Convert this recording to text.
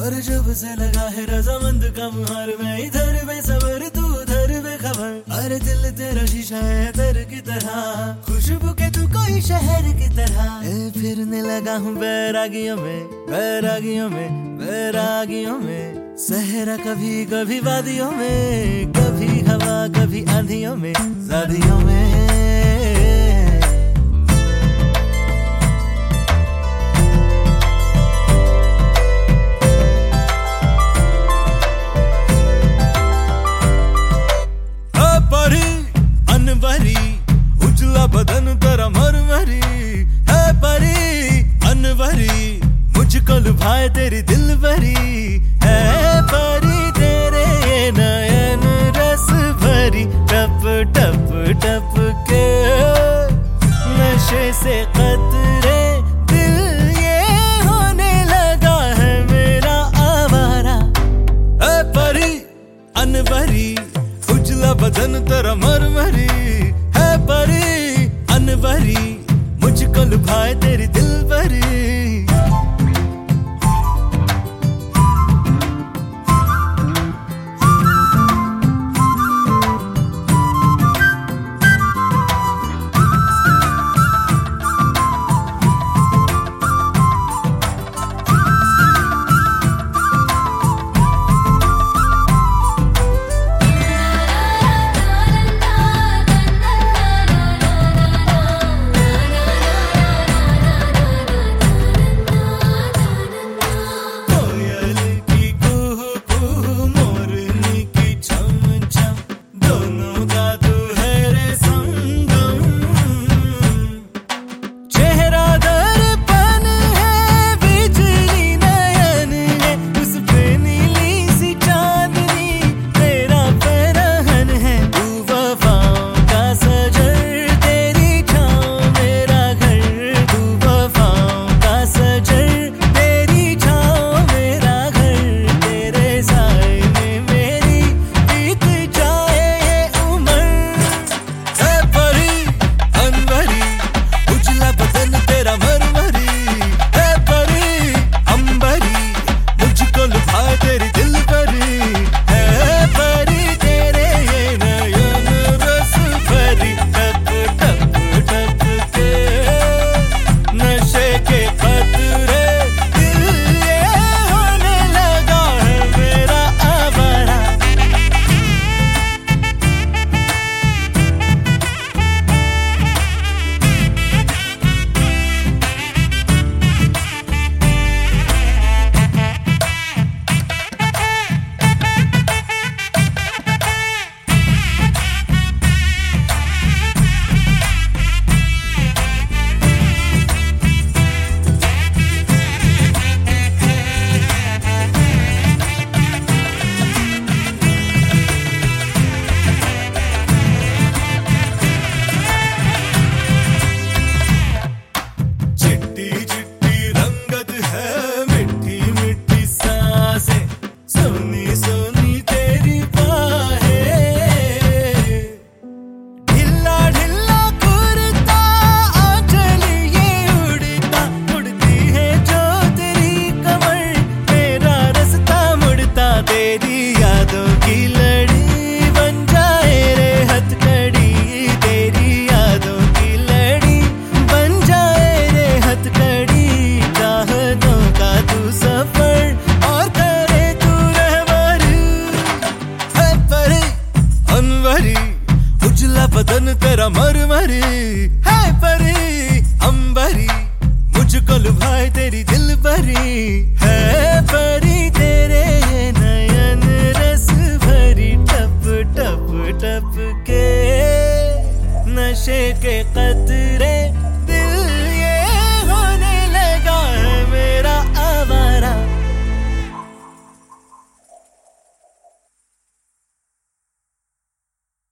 और जब से लगा है रजामंद का मुहार, मैं इधर बेसबर तू उधर बेखबर। अरे दिल तेरा शीशा है दर की तरह, खुशबू के तू कोई शहर की तरह। फिरने लगा हूँ बैरागियों में, बैरागियों में, बैरागियों में। सहरा कभी कभी वादियों में, कभी हवा कभी आंधियों में, शादियों में। उजला बदन तेरा मरमरी है परी अनवरी, मुझको लुभाए तेरी दिल भरी है परी। तेरे नयन रस भरी, टप टप टप के नशे से कतरे, दिल ये होने लगा है मेरा आवारा। है परी अनवरी, उजला बदन तेरा मरमरी है परी अनवरी, मुझको लुभाए तेरी दिल भरी। उजला बदन तेरा मरमरी है परी अंबरी, मुझको लुभाए तेरी दिल भरी है